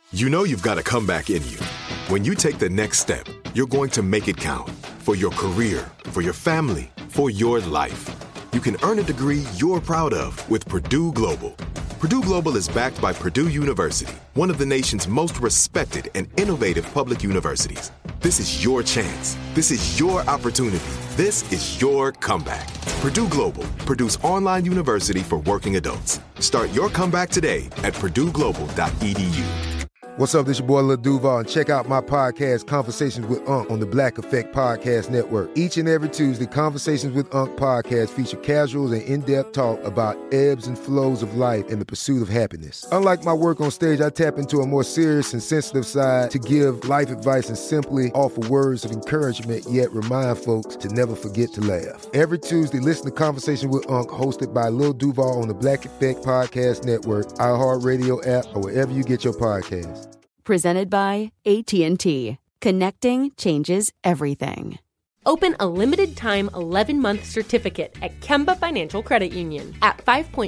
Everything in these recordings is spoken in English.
You know you've got a comeback in you. When you take the next step, you're going to make it count for your career, for your family, for your life. You can earn a degree you're proud of with Purdue Global. Purdue Global is backed by Purdue University, one of the nation's most respected and innovative public universities. This is your chance. This is your opportunity. This is your comeback. Purdue Global, Purdue's online university for working adults. Start your comeback today at purdueglobal.edu. What's up, this your boy Lil Duval, and check out my podcast, Conversations with Unc, on the Black Effect Podcast Network. Each and every Tuesday, Conversations with Unc podcast feature casuals and in-depth talk about ebbs and flows of life and the pursuit of happiness. Unlike my work on stage, I tap into a more serious and sensitive side to give life advice and simply offer words of encouragement, yet remind folks to never forget to laugh. Every Tuesday, listen to Conversation with Unc, hosted by Lil Duval on the Black Effect Podcast Network, iHeartRadio app, or wherever you get your podcasts. Presented by AT&T. Connecting changes everything. Open a limited-time 11-month certificate at Kemba Financial Credit Union. At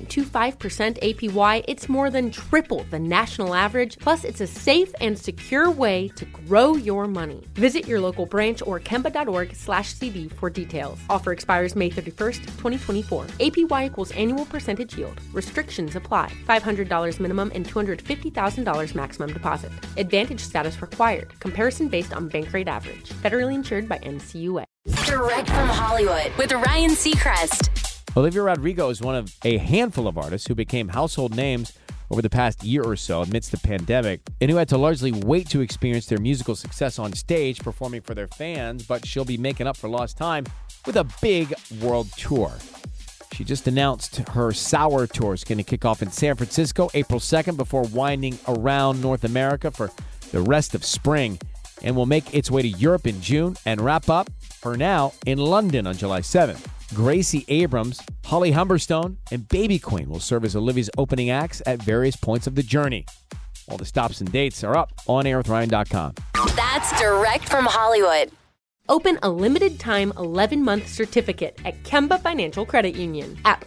5.25% APY, it's more than triple the national average, plus it's a safe and secure way to grow your money. Visit your local branch or kemba.org/cb for details. Offer expires May 31st, 2024. APY equals annual percentage yield. Restrictions apply. $500 minimum and $250,000 maximum deposit. Advantage status required. Comparison based on bank rate average. Federally insured by NCUA. Direct from Hollywood with Ryan Seacrest. Olivia Rodrigo is one of a handful of artists who became household names over the past year or so amidst the pandemic, and who had to largely wait to experience their musical success on stage performing for their fans, but she'll be making up for lost time with a big world tour. She just announced her Sour Tour is going to kick off in San Francisco April 2nd before winding around North America for the rest of spring, and will make its way to Europe in June and wrap up for now in London on July 7th. Gracie Abrams, Holly Humberstone, and Baby Queen will serve as Olivia's opening acts at various points of the journey. All the stops and dates are up on airwithryan.com. That's direct from Hollywood. Open a limited-time 11-month certificate at Kemba Financial Credit Union. At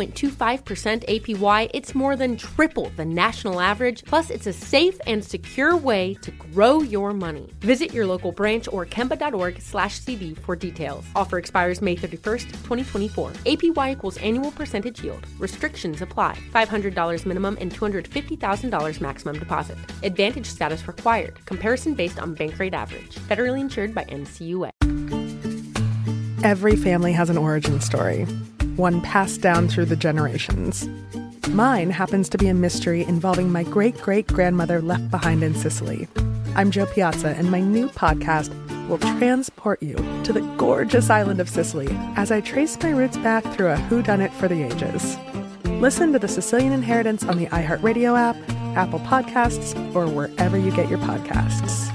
5.25% APY, it's more than triple the national average, plus it's a safe and secure way to grow your money. Visit your local branch or kemba.org/cb for details. Offer expires May 31st, 2024. APY equals annual percentage yield. Restrictions apply. $500 minimum and $250,000 maximum deposit. Advantage status required. Comparison based on bank rate average. Federally insured by NCUA. Every family has an origin story, one passed down through the generations. Mine happens to be a mystery involving my great-great-grandmother left behind in Sicily. I'm Jo Piazza, and my new podcast will transport you to the gorgeous island of Sicily as I trace my roots back through a whodunit for the ages. Listen to The Sicilian Inheritance on the iHeartRadio app, Apple Podcasts, or wherever you get your podcasts.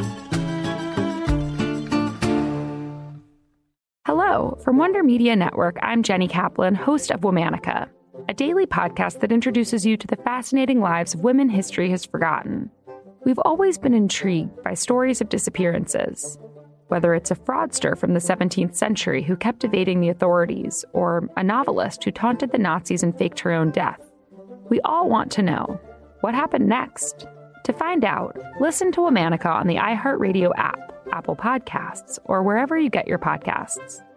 Hello, from Wonder Media Network, I'm Jenny Kaplan, host of Womanica, a daily podcast that introduces you to the fascinating lives of women history has forgotten. We've always been intrigued by stories of disappearances, whether it's a fraudster from the 17th century who kept evading the authorities, or a novelist who taunted the Nazis and faked her own death. We all want to know, what happened next? To find out, listen to Womanica on the iHeartRadio app, Apple Podcasts, or wherever you get your podcasts.